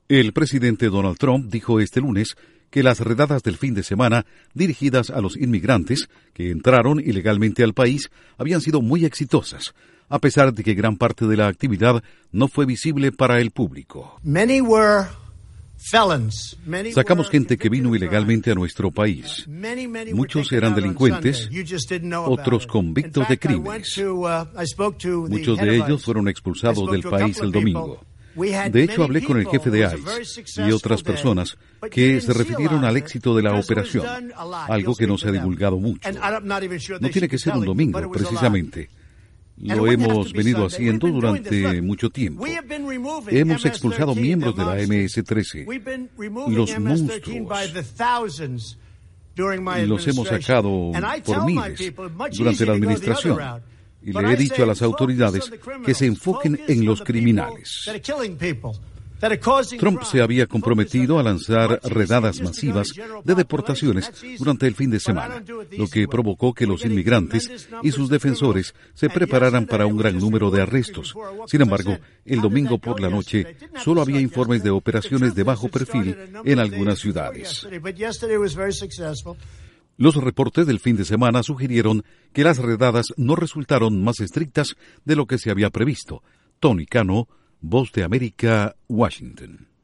El presidente Donald Trump dijo este lunes que las redadas del fin de semana dirigidas a los inmigrantes que entraron ilegalmente al país habían sido muy exitosas, a pesar de que gran parte de la actividad no fue visible para el público. Sacamos gente que vino ilegalmente a nuestro país. Muchos eran delincuentes, otros convictos de crímenes. Muchos de ellos fueron expulsados del país el domingo. De hecho, hablé con el jefe de ICE y otras personas que se refirieron al éxito de la operación, algo que no se ha divulgado mucho. No tiene que ser un domingo, precisamente. Lo hemos venido haciendo durante mucho tiempo. Hemos expulsado miembros de la MS-13, los monstruos. Los hemos sacado por miles durante la administración. Y le he dicho a las autoridades que se enfoquen en los criminales. Trump se había comprometido a lanzar redadas masivas de deportaciones durante el fin de semana, lo que provocó que los inmigrantes y sus defensores se prepararan para un gran número de arrestos. Sin embargo, el domingo por la noche solo había informes de operaciones de bajo perfil en algunas ciudades. Los reportes del fin de semana sugirieron que las redadas no resultaron más estrictas de lo que se había previsto. Tony Cano, Voz de América, Washington.